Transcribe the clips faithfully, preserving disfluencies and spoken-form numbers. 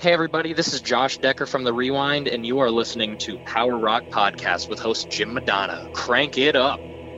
Hey everybody, this is Josh Decker from The Rewind, and you are listening to Power Rock Podcast with host Jim Madonna. Crank it up.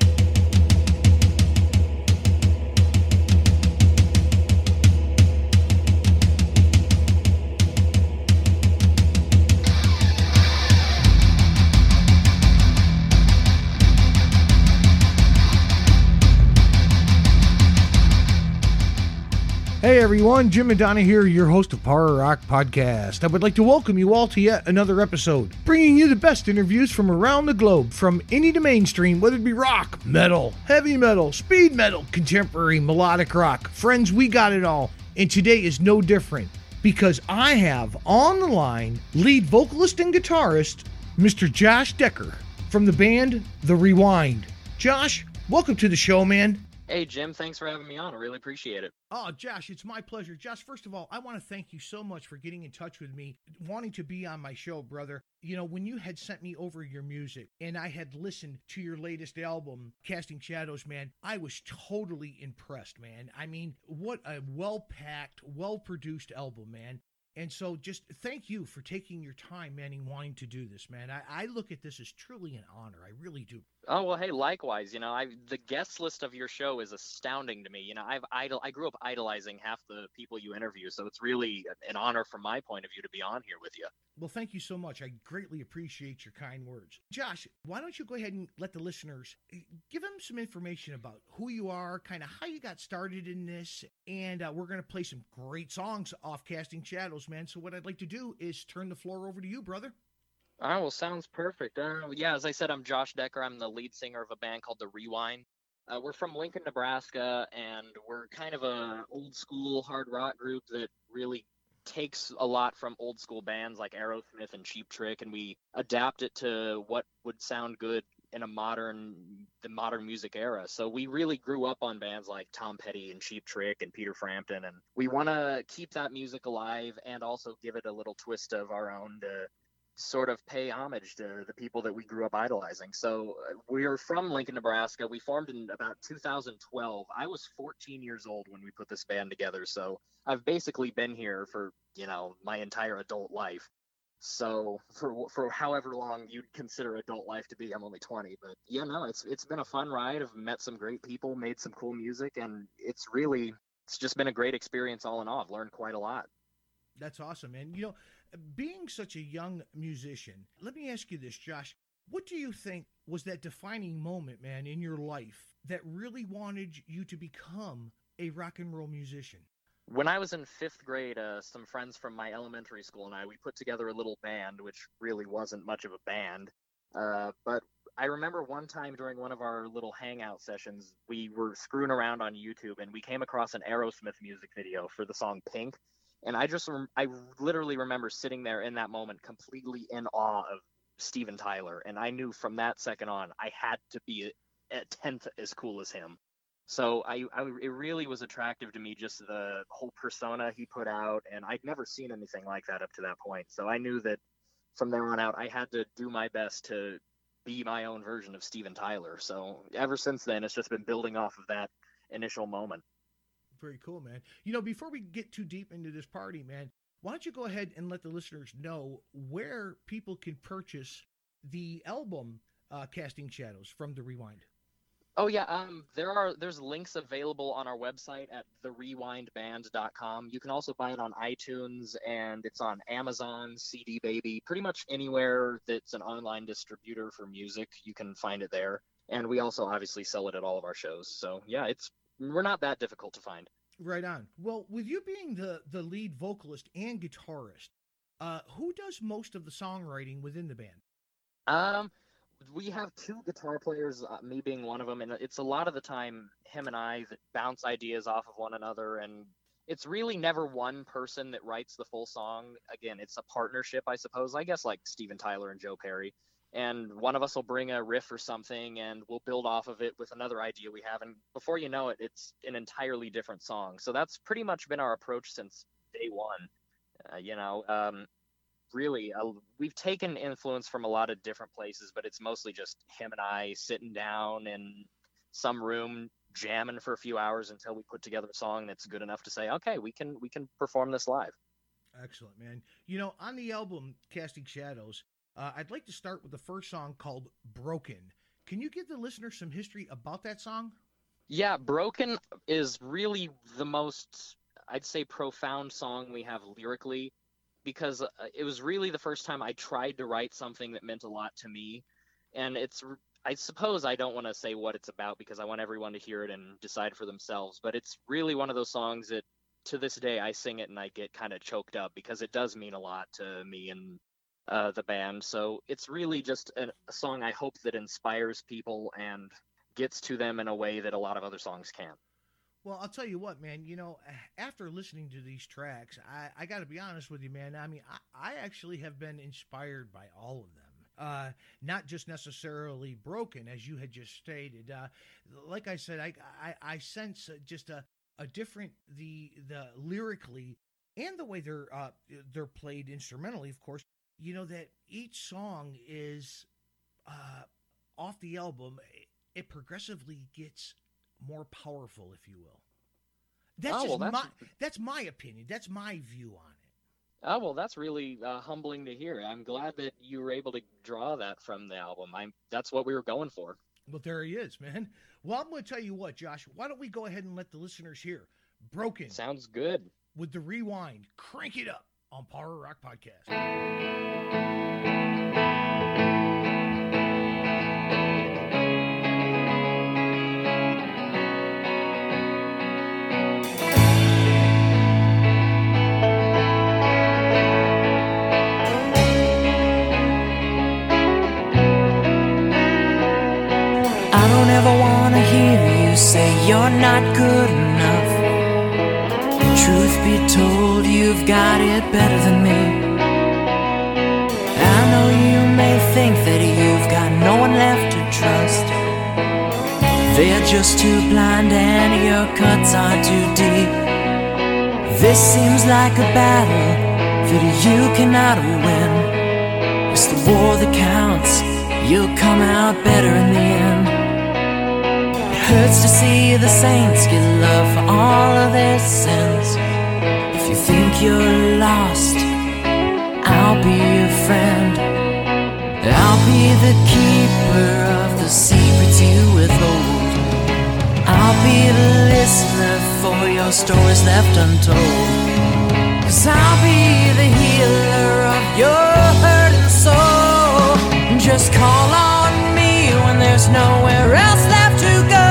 Hey everyone, Jim Madonna here, your host of Power Rock Podcast. I would like to welcome you all to yet another episode, bringing you the best interviews from around the globe, from indie to mainstream, whether it be rock, metal, heavy metal, speed metal, contemporary, melodic rock. Friends, we got it all, and today is no different, because I have on the line lead vocalist and guitarist, Mister Josh Decker, from the band The Rewind. Josh, welcome to the show, man. Hey Jim, thanks for having me on. I really appreciate it. Oh, Josh, it's my pleasure. Josh, first of all, I want to thank you so much for getting in touch with me, wanting to be on my show, brother. You know, when you had sent me over your music and I had listened to your latest album, Casting Shadows, man, I was totally impressed, man. I mean, what a well-packed, well-produced album, man. And so just thank you for taking your time, man, and wanting to do this, man. I, I look at this as truly an honor. I really do. Oh, well, hey, likewise. You know, I the guest list of your show is astounding to me. You know, I've idol I grew up idolizing half the people you interview, so it's really an honor from my point of view to be on here with you. Well, thank you so much. I greatly appreciate your kind words. Josh, why don't you go ahead and let the listeners, give them some information about who you are, kind of how you got started in this, and uh, we're going to play some great songs off Casting Shadows, man. So what I'd like to do is turn the floor over to you, brother. All right, well, sounds perfect. Uh, yeah, as I said, I'm Josh Decker. I'm the lead singer of a band called The Rewind. Uh, we're from Lincoln, Nebraska, and we're kind of a old school hard rock group that really takes a lot from old school bands like Aerosmith and Cheap Trick, and we adapt it to what would sound good in a modern, the modern music era. So we really grew up on bands like Tom Petty and Cheap Trick and Peter Frampton, and we want to keep that music alive and also give it a little twist of our own to sort of pay homage to the people that we grew up idolizing. So uh, we're from Lincoln, Nebraska. We formed in about two thousand twelve. I was fourteen years old when we put this band together. So I've basically been here for, you know, my entire adult life. So for for however long you'd consider adult life to be, I'm only twenty. But yeah, no, it's it's been a fun ride. I've met some great people, made some cool music, and it's really, it's just been a great experience all in all. I've learned quite a lot. That's awesome, man. You know, being such a young musician, let me ask you this, Josh. What do you think was that defining moment, man, in your life that really wanted you to become a rock and roll musician? When I was in fifth grade, uh, some friends from my elementary school and I, we put together a little band, which really wasn't much of a band. Uh, but I remember one time during one of our little hangout sessions, we were screwing around on YouTube and we came across an Aerosmith music video for the song Pink. And I just, I literally remember sitting there in that moment completely in awe of Steven Tyler. And I knew from that second on, I had to be a, a tenth as cool as him. So I, I, it really was attractive to me, just the whole persona he put out. And I'd never seen anything like that up to that point. So I knew that from there on out, I had to do my best to be my own version of Steven Tyler. So ever since then, it's just been building off of that initial moment. Very cool, man. You know, before we get too deep into this party, man, why don't you go ahead and let the listeners know where people can purchase the album uh, Casting Shadows from The Rewind? Oh yeah, um, there are there's links available on our website at the rewind band dot com. You can also buy it on iTunes, and it's on Amazon, C D Baby, pretty much anywhere that's an online distributor for music, you can find it there. And we also obviously sell it at all of our shows. So yeah, it's we're not that difficult to find. Right on. Well, with you being the, the lead vocalist and guitarist, uh, who does most of the songwriting within the band? Um, we have two guitar players, uh, me being one of them, and it's a lot of the time him and I that bounce ideas off of one another, and it's really never one person that writes the full song. Again, it's a partnership, I suppose. I guess like Steven Tyler and Joe Perry. And one of us will bring a riff or something, and we'll build off of it with another idea we have. And before you know it, it's an entirely different song. So that's pretty much been our approach since day one. Uh, you know, um, really, uh, we've taken influence from a lot of different places, but it's mostly just him and I sitting down in some room, jamming for a few hours until we put together a song that's good enough to say, okay, we can we can perform this live. Excellent, man. You know, on the album Casting Shadows, uh, I'd like to start with the first song called Broken. Can you give the listener some history about that song? Yeah, Broken is really the most, I'd say, profound song we have lyrically, because uh, it was really the first time I tried to write something that meant a lot to me. And it's, I suppose I don't want to say what it's about because I want everyone to hear it and decide for themselves, but it's really one of those songs that to this day I sing it and I get kind of choked up because it does mean a lot to me and uh, the band. So it's really just a, a song I hope that inspires people and gets to them in a way that a lot of other songs can't. Well, I'll tell you what, man, you know, after listening to these tracks, I, I got to be honest with you, man. I mean, I, I actually have been inspired by all of them. Uh, not just necessarily Broken, as you had just stated. Uh, like I said, I, I, I sense just a, a different, the, the lyrically and the way they're, uh, they're played instrumentally, of course, you know, that each song is, uh, off the album, it progressively gets more powerful, if you will. That's oh, just well, that's... my that's my opinion. That's my view on it. Oh, well, that's really uh, humbling to hear. I'm glad that you were able to draw that from the album. I'm that's what we were going for. Well, there he is, man. Well, I'm going to tell you what, Josh. Why don't we go ahead and let the listeners hear Broken? Sounds good. With the rewind, crank it up on Power Rock Podcast. You're not good enough. Truth be told, you've got it better than me. I know you may think that you've got no one left to trust. They're just too blind and your cuts are too deep. This seems like a battle that you cannot win. It's the war that counts. You'll come out better in the end. Hurts to see the saints get love for all of their sins. If you think you're lost, I'll be your friend. I'll be the keeper of the secrets you withhold. I'll be the listener for your stories left untold. 'Cause I'll be the healer of your hurting soul. Just call on me when there's nowhere else left to go.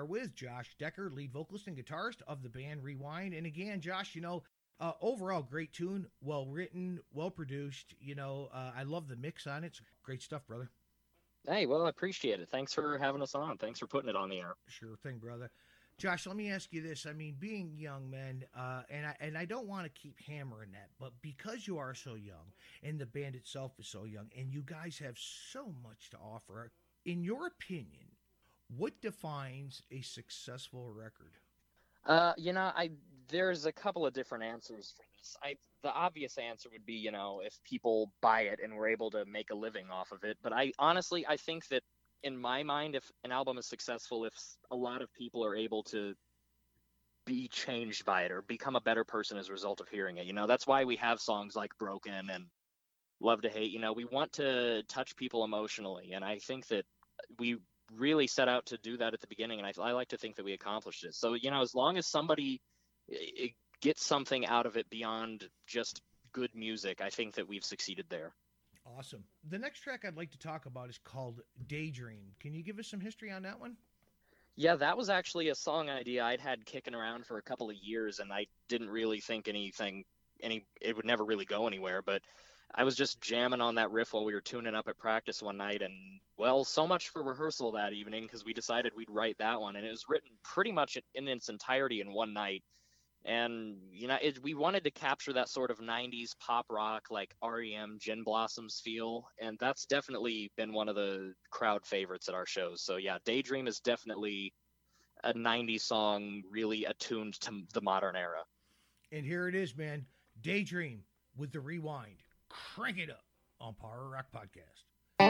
are with Josh Decker, lead vocalist and guitarist of the band Rewind. And again, Josh, you know, uh, overall great tune, well written, well produced. You know, uh, I love the mix on it. It's great stuff, brother. Hey, well, I appreciate it. Thanks for having us on. Thanks for putting it on the air. Sure thing, brother. Josh, let me ask you this. I mean, being young, man, uh, and I and I don't want to keep hammering that, but because you are so young and the band itself is so young and you guys have so much to offer, in your opinion, what defines a successful record? Uh, you know, I there's a couple of different answers for this. I the obvious answer would be, you know, if people buy it and we're able to make a living off of it. But I honestly, I think that in my mind, if an album is successful, if a lot of people are able to be changed by it or become a better person as a result of hearing it, you know, that's why we have songs like Broken and Love to Hate. You know, we want to touch people emotionally. And I think that we really set out to do that at the beginning. And I, I like to think that we accomplished it. So, you know, as long as somebody it, gets something out of it beyond just good music, I think that we've succeeded there. Awesome. The next track I'd like to talk about is called Daydream. Can you give us some history on that one? Yeah, that was actually a song idea I'd had kicking around for a couple of years, and I didn't really think anything, any, it would never really go anywhere, but I was just jamming on that riff while we were tuning up at practice one night, and, well, so much for rehearsal that evening, because we decided we'd write that one, and it was written pretty much in its entirety in one night. And, you know, it, we wanted to capture that sort of nineties pop rock, like R E M, Gin Blossoms feel. And that's definitely been one of the crowd favorites at our shows. So, yeah, Daydream is definitely a nineties song really attuned to the modern era. And here it is, man. Daydream with the Rewind. Crank it up on Power Rock Podcast.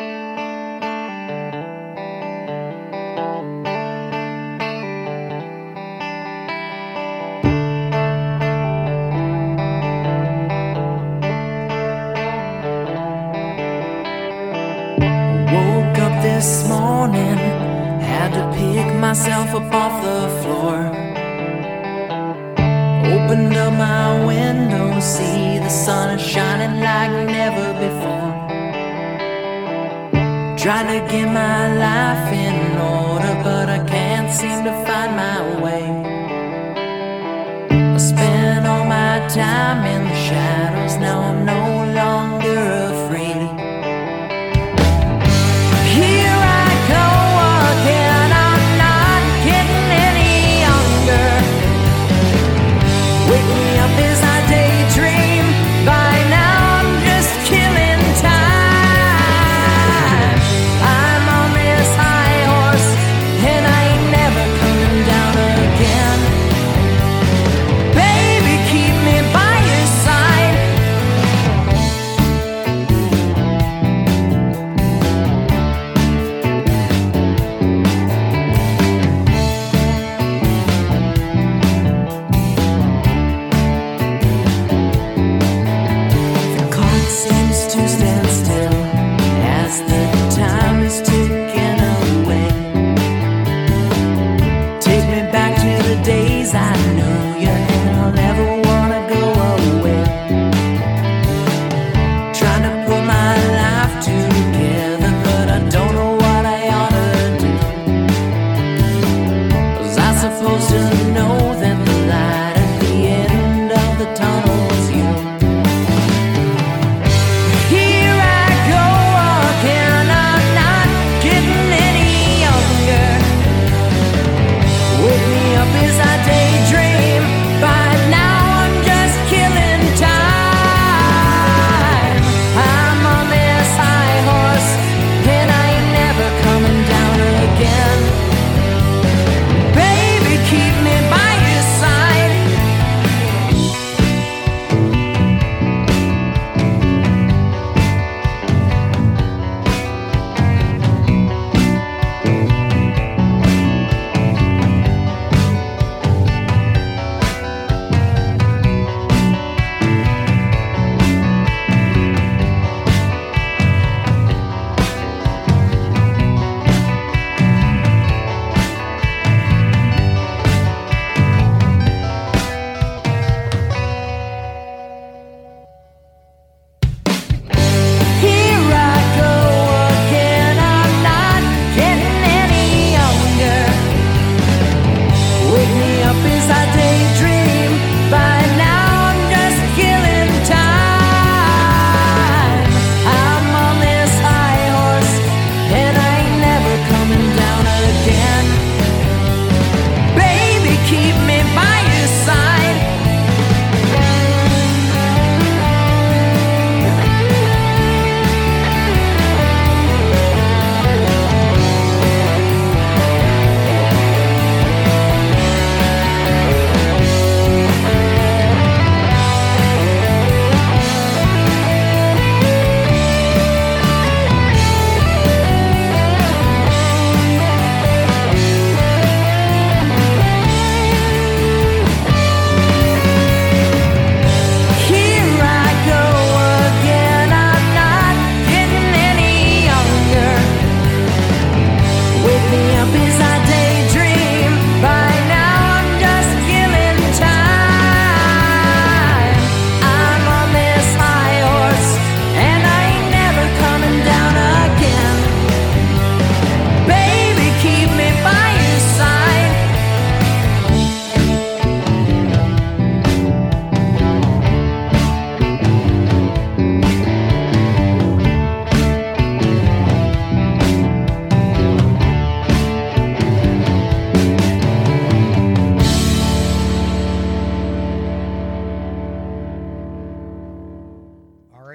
This morning, had to pick myself up off the floor. Opened up my window, see the sun shining like never before. Tried to get my life in order, but I can't seem to find my way. I spent all my time in the shadows, now I'm no longer afraid. Again.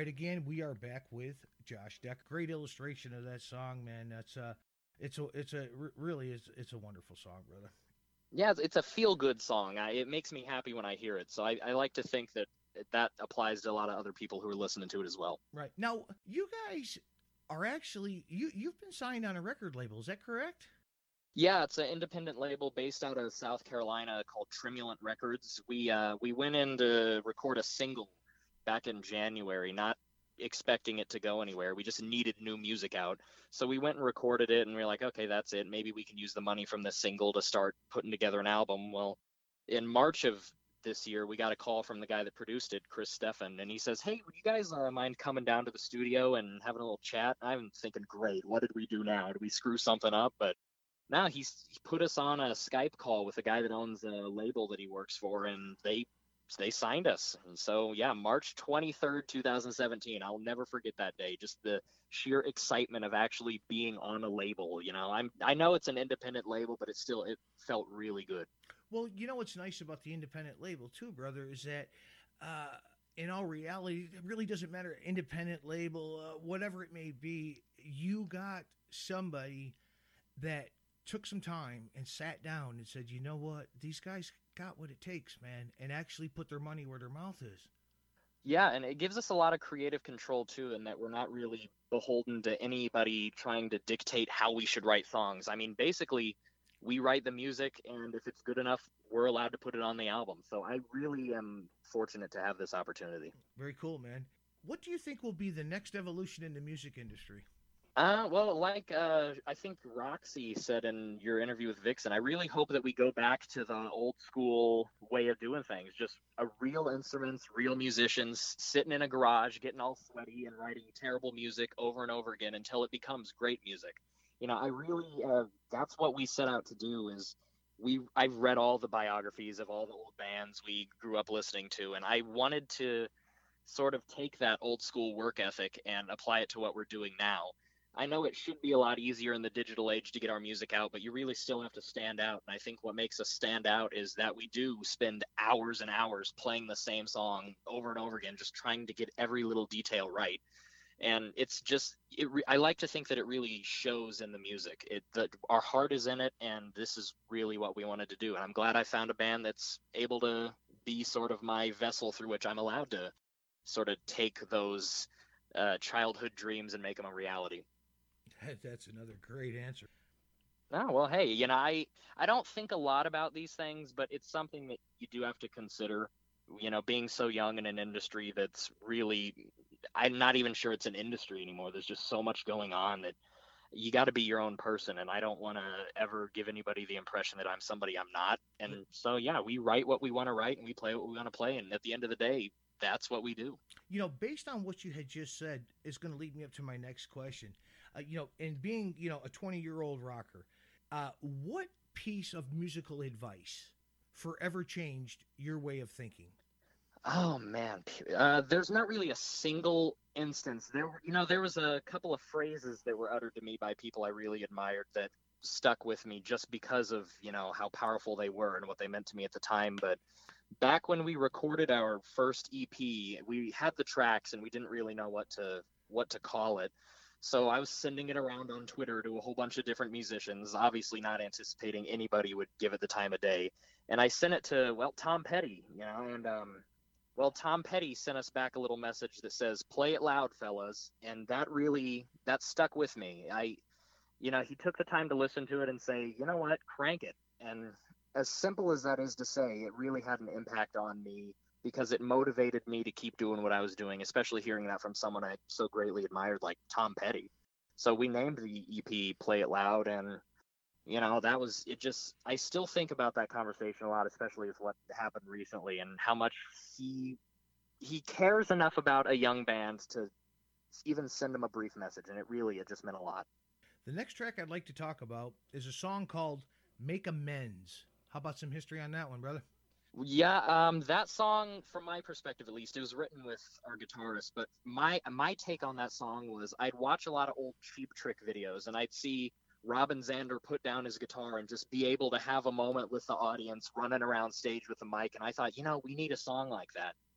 right, again, we are back with Josh Decker. Great illustration of that song, man. That's uh, it's a, it's a really, it's, it's a wonderful song, brother. Yeah, it's a feel-good song. I, it makes me happy when I hear it. So I, I like to think that that applies to a lot of other people who are listening to it as well. Right. Now, you guys are actually, you, you've been signed on a record label. Is that correct? Yeah, it's an independent label based out of South Carolina called Tremulant Records. We uh, we went in to record a single back in January, not expecting it to go anywhere. We just needed new music out. So we went and recorded it, and we were like, okay, that's it. Maybe we can use the money from this single to start putting together an album. Well, in March of this year, we got a call from the guy that produced it, Chris Steffen, and he says, hey, would you guys uh, mind coming down to the studio and having a little chat? I'm thinking, great, what did we do now? Did we screw something up? But now he's he put us on a Skype call with a guy that owns a label that he works for, and they they signed us. And so, yeah, March twenty-third, twenty seventeen. I'll never forget that day. Just the sheer excitement of actually being on a label. You know, I'm I know it's an independent label, but it still it felt really good. Well, you know what's nice about the independent label too, brother, is that uh, in all reality, it really doesn't matter. Independent label, uh, whatever it may be, you got somebody that took some time and sat down and said, you know what, these guys got what it takes, man, and actually put their money where their mouth is. Yeah, and it gives us a lot of creative control too, in that we're not really beholden to anybody trying to dictate how we should write songs. I mean, basically, we write the music, and if it's good enough, we're allowed to put it on the album. So I really am fortunate to have this opportunity. Very cool, man. What do you think will be the next evolution in the music industry? Uh, well, like uh, I think Roxy said in your interview with Vixen, I really hope that we go back to the old school way of doing things. Just a real instruments, real musicians sitting in a garage, getting all sweaty and writing terrible music over and over again until it becomes great music. You know, I really, uh, that's what we set out to do is we, I've read all the biographies of all the old bands we grew up listening to, and I wanted to sort of take that old school work ethic and apply it to what we're doing now. I know it should be a lot easier in the digital age to get our music out, but you really still have to stand out. And I think what makes us stand out is that we do spend hours and hours playing the same song over and over again, just trying to get every little detail right. And it's just, it re- I like to think that it really shows in the music. It, that our heart is in it, and this is really what we wanted to do. And I'm glad I found a band that's able to be sort of my vessel through which I'm allowed to sort of take those uh, childhood dreams and make them a reality. That's another great answer. Oh, well, hey, you know, I, I don't think a lot about these things, but it's something that you do have to consider, you know, being so young in an industry that's really, I'm not even sure it's an industry anymore. There's just so much going on that you got to be your own person. And I don't want to ever give anybody the impression that I'm somebody I'm not. And so, yeah, we write what we want to write and we play what we want to play. And at the end of the day, that's what we do. You know, based on what you had just said, is going to lead me up to my next question. Uh, you know, and being, you know, a twenty-year-old rocker, uh, what piece of musical advice forever changed your way of thinking? Oh, man. Uh, there's not really a single instance. There were, you know, there was a couple of phrases that were uttered to me by people I really admired that stuck with me just because of, you know, how powerful they were and what they meant to me at the time. But back when we recorded our first E P, we had the tracks and we didn't really know what to what to call it. So I was sending it around on Twitter to a whole bunch of different musicians, obviously not anticipating anybody would give it the time of day. And I sent it to, well, Tom Petty, you know, and, um, well, Tom Petty sent us back a little message that says, play it loud, fellas. And that really, that stuck with me. I, you know, he took the time to listen to it and say, you know what, crank it. And as simple as that is to say, it really had an impact on me because it motivated me to keep doing what I was doing, especially hearing that from someone I so greatly admired like Tom Petty. So we named the E P Play It Loud, and, you know, that was, it just, I still think about that conversation a lot, especially with what happened recently and how much he, he cares enough about a young band to even send him a brief message, and it really, it just meant a lot. The next track I'd like to talk about is a song called Make Amends. How about some history on that one, brother? Yeah, um, that song, from my perspective at least, it was written with our guitarist, but my my take on that song was I'd watch a lot of old Cheap Trick videos, and I'd see Robin Zander put down his guitar and just be able to have a moment with the audience running around stage with the mic, and I thought, you know, we need a song like that.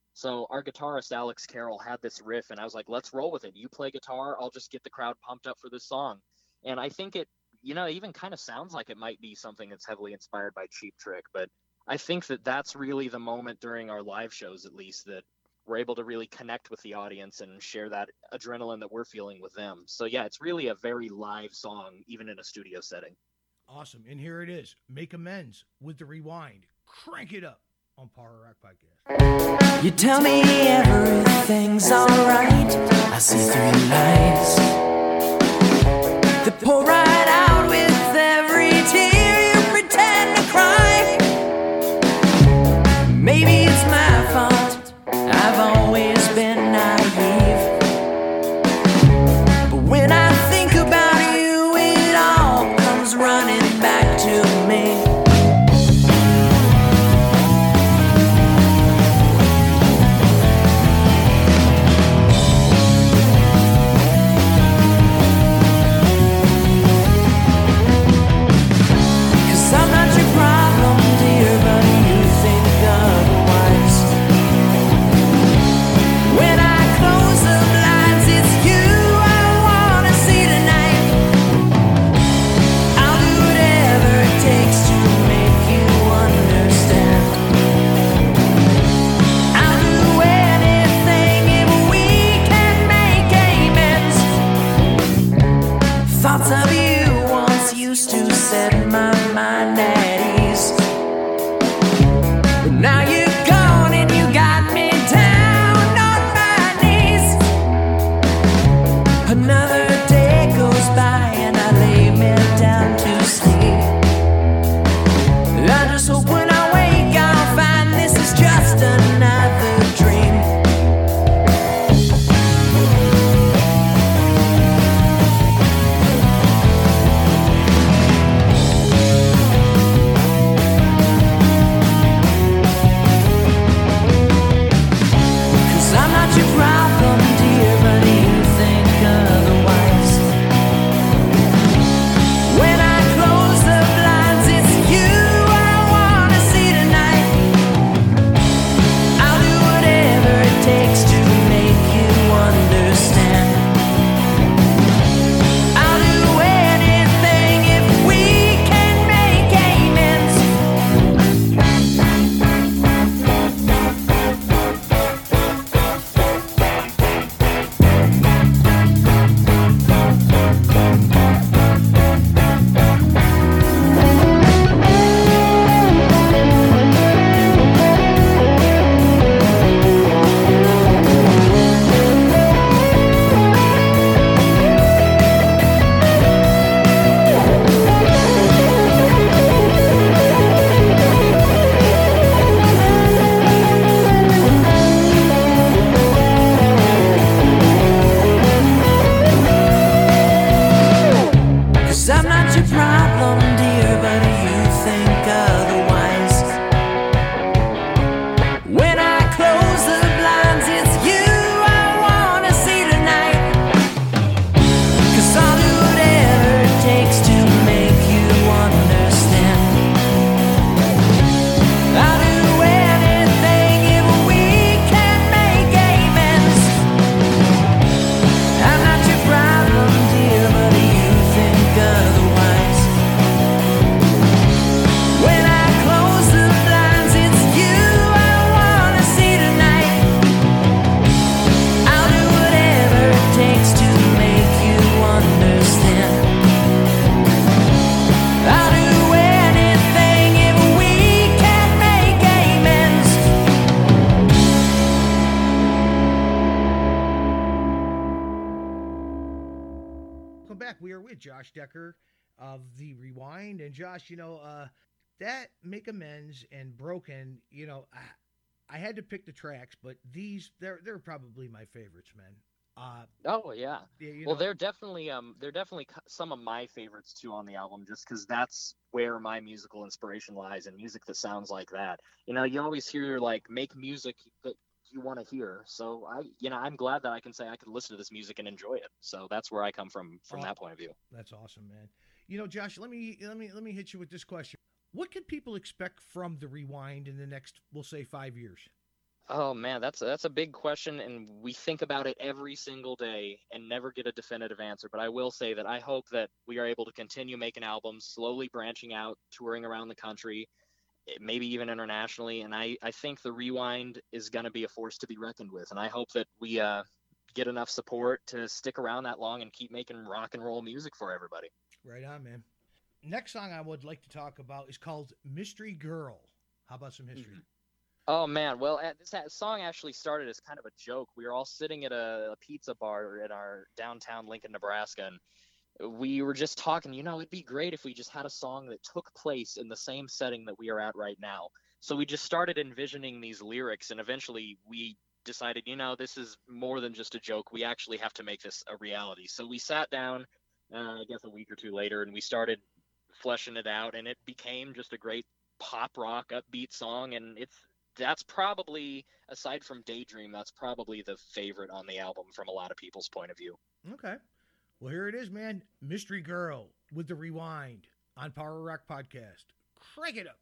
So our guitarist, Alex Carroll, had this riff, and I was like, let's roll with it. You play guitar, I'll just get the crowd pumped up for this song. And I think it, you know, even kind of sounds like it might be something that's heavily inspired by Cheap Trick. But I think that that's really the moment during our live shows, at least, that we're able to really connect with the audience and share that adrenaline that we're feeling with them. So yeah, it's really a very live song, even in a studio setting. Awesome. And here it is. Make Amends with the Rewind. Crank it up on Power Rock Podcast. You tell me everything's alright. I see through lies that pour right out with every tear you pretend to cry. Maybe it's my fault, I've always been naive. But when I think about you, it all comes running back to me. Josh Decker of the Rewind. And Josh, you know, uh, that Make Amends and Broken, you know, I, I had to pick the tracks, but these, they're they're probably my favorites, man. Uh, oh yeah. yeah you well, know, they're definitely um they're definitely some of my favorites too on the album, just because that's where my musical inspiration lies, in music that sounds like that. You know, you always hear like make music that you want to hear. So I, you know, I'm glad that I can say I can listen to this music and enjoy it. So that's where I come from from oh, that point of view. That's awesome, man. You know, Josh, let me let me let me hit you with this question. What can people expect from the Rewind in the next, we'll say, five years? Oh man, that's that's a big question, and we think about it every single day and never get a definitive answer. But I will say that I hope that we are able to continue making albums, slowly branching out, touring around the country, maybe even internationally. And I, I think the Rewind is going to be a force to be reckoned with. And I hope that we uh, get enough support to stick around that long and keep making rock and roll music for everybody. Right on, man. Next song I would like to talk about is called Mystery Girl. How about some history? Mm-hmm. Oh man, well, this song actually started as kind of a joke. We were all sitting at a, a pizza bar in our downtown Lincoln, Nebraska, and we were just talking, you know, it'd be great if we just had a song that took place in the same setting that we are at right now. So we just started envisioning these lyrics, and eventually we decided, you know, this is more than just a joke. We actually have to make this a reality. So we sat down, uh, I guess a week or two later, and we started fleshing it out, and it became just a great pop rock upbeat song, and it's that's probably, aside from Daydream, that's probably the favorite on the album from a lot of people's point of view. Okay. Well, here it is, man. Mystery Girl with the Rewind on Power Rock Podcast. Crank it up.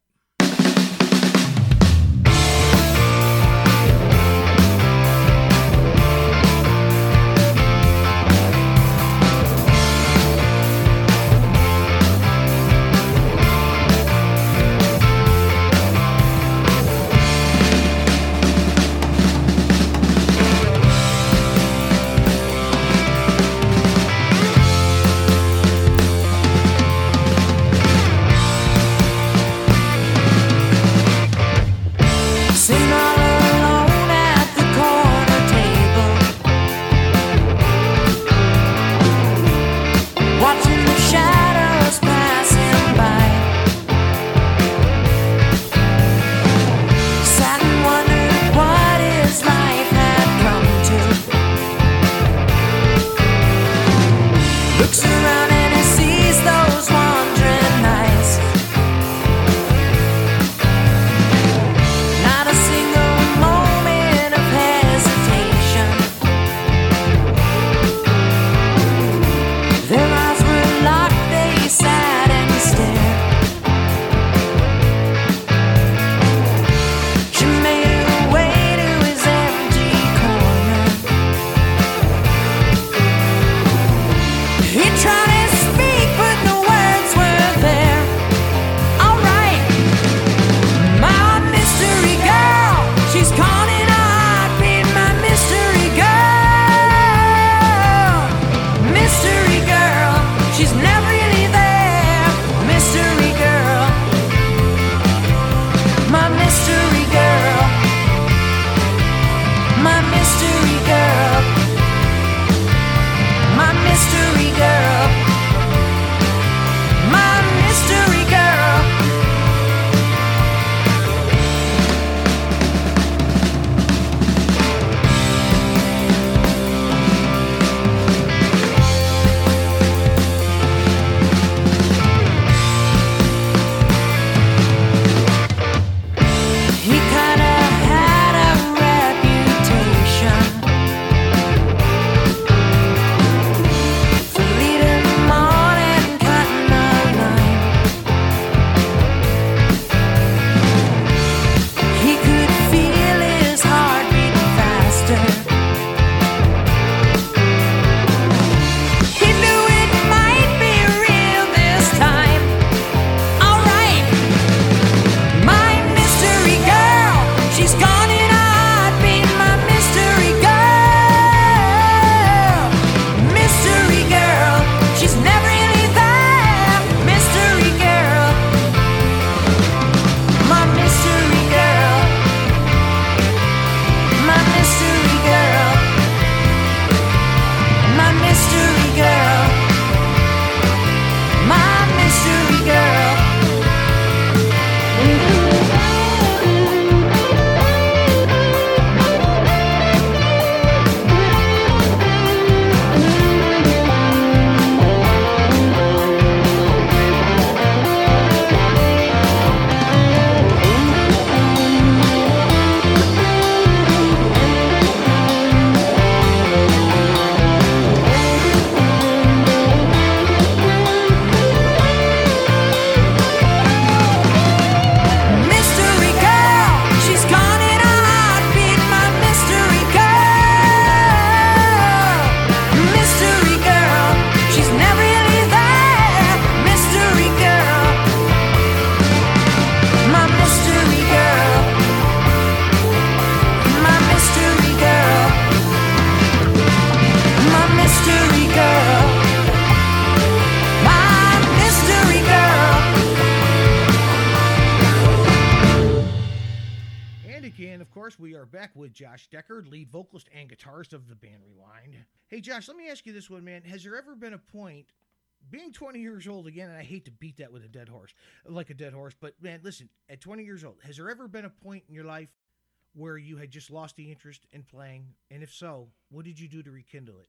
And again, of course, we are back with Josh Decker, lead vocalist and guitarist of the band Rewind. Hey, Josh, let me ask you this one, man. Has there ever been a point, being twenty years old again, and I hate to beat that with a dead horse, like a dead horse, but man, listen, at twenty years old, has there ever been a point in your life where you had just lost the interest in playing? And if so, what did you do to rekindle it?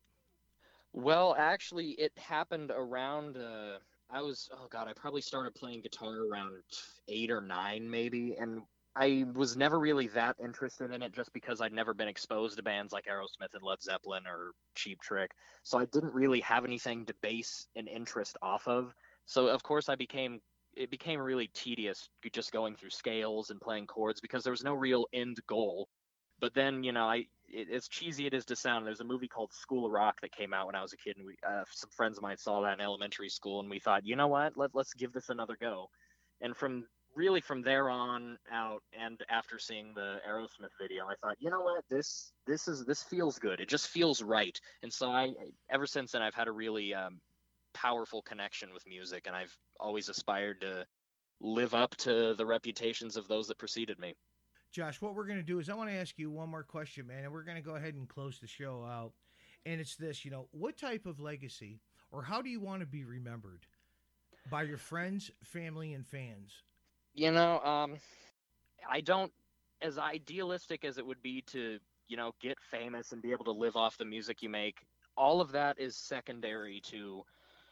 Well, actually, it happened around, uh, I was, oh God, I probably started playing guitar around eight or nine maybe, and I was never really that interested in it just because I'd never been exposed to bands like Aerosmith and Led Zeppelin or Cheap Trick. So I didn't really have anything to base an interest off of. So of course I became, it became really tedious just going through scales and playing chords because there was no real end goal. But then, you know, I, it, as cheesy it is to sound, there's a movie called School of Rock that came out when I was a kid, and we, uh, some friends of mine saw that in elementary school, and we thought, you know what, Let, let's give this another go. And from really from there on out, and after seeing the Aerosmith video, I thought, you know what, this this is this feels good. It just feels right. And so I, ever since then, I've had a really um, powerful connection with music, and I've always aspired to live up to the reputations of those that preceded me. Josh, what we're going to do is I want to ask you one more question, man, and we're going to go ahead and close the show out. And it's this, you know, what type of legacy, or how do you want to be remembered by your friends, family, and fans? You know, um, I don't, as idealistic as it would be to, you know, get famous and be able to live off the music you make, all of that is secondary to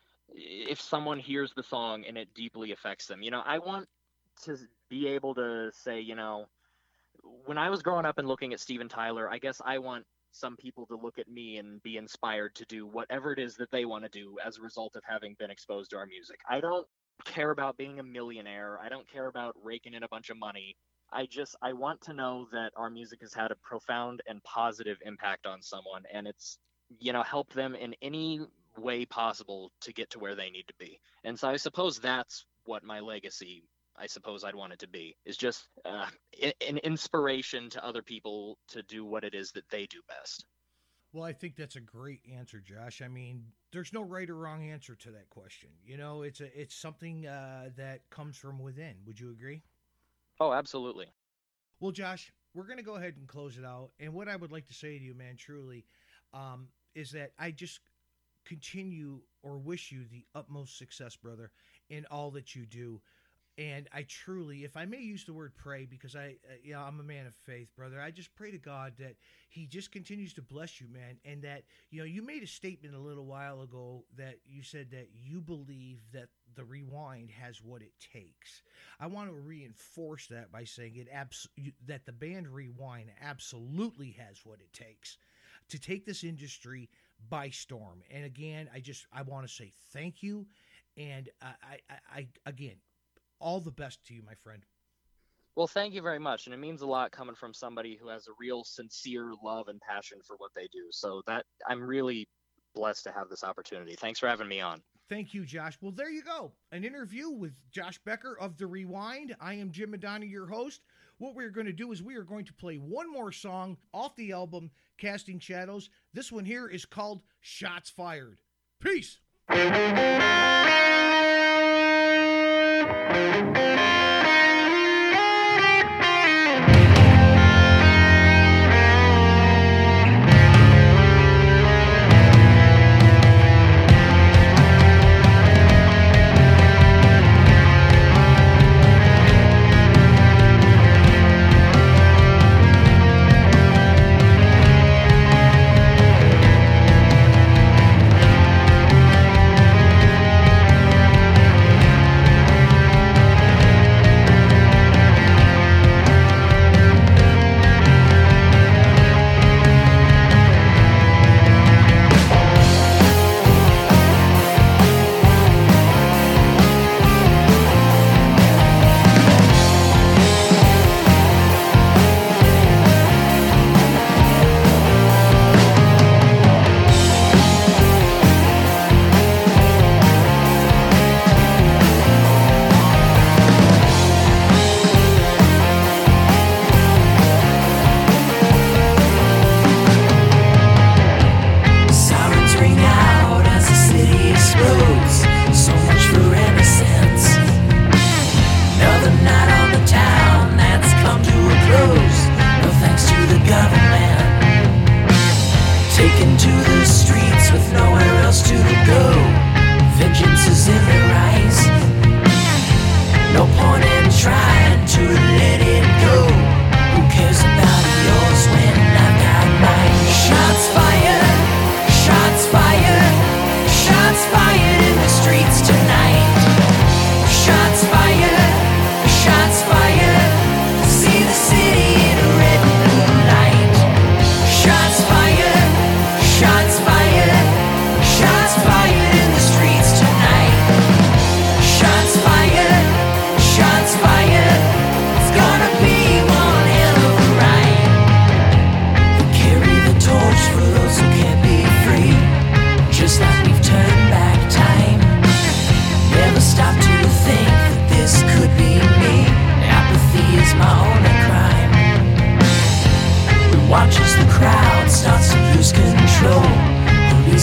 if someone hears the song and it deeply affects them. You know, I want to be able to say, you know, when I was growing up and looking at Steven Tyler, I guess I want some people to look at me and be inspired to do whatever it is that they want to do as a result of having been exposed to our music. I don't care about being a millionaire. I don't care about raking in a bunch of money. I just, I want to know that our music has had a profound and positive impact on someone, and it's, you know, helped them in any way possible to get to where they need to be. And so I suppose that's what my legacy, I suppose I'd want it to be, is just uh, an inspiration to other people to do what it is that they do best. Well, I think that's a great answer, Josh. I mean, there's no right or wrong answer to that question. You know, it's a it's something uh, that comes from within. Would you agree? Oh, absolutely. Well, Josh, we're going to go ahead and close it out. And what I would like to say to you, man, truly, um, is that I just continue or wish you the utmost success, brother, in all that you do. And I truly, if I may use the word pray, because I, uh, yeah, I'm a man of faith, brother. I just pray to God that he just continues to bless you, man. And that, you know, you made a statement a little while ago that you said that you believe that the Rewind has what it takes. I want to reinforce that by saying it abs- that the band Rewind absolutely has what it takes to take this industry by storm. And again, I just, I want to say thank you. And uh, I, I, I, again, all the best to you, my friend. Well, thank you very much. And it means a lot coming from somebody who has a real sincere love and passion for what they do. So that I'm really blessed to have this opportunity. Thanks for having me on. Thank you, Josh. Well, there you go. An interview with Josh Becker of The Rewind. I am Jim Madonna, your host. What we're going to do is we are going to play one more song off the album, Casting Shadows. This one here is called Shots Fired. Peace.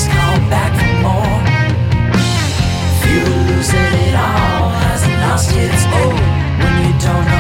just call back for more. If you were losing it all, has it lost its old? When you don't know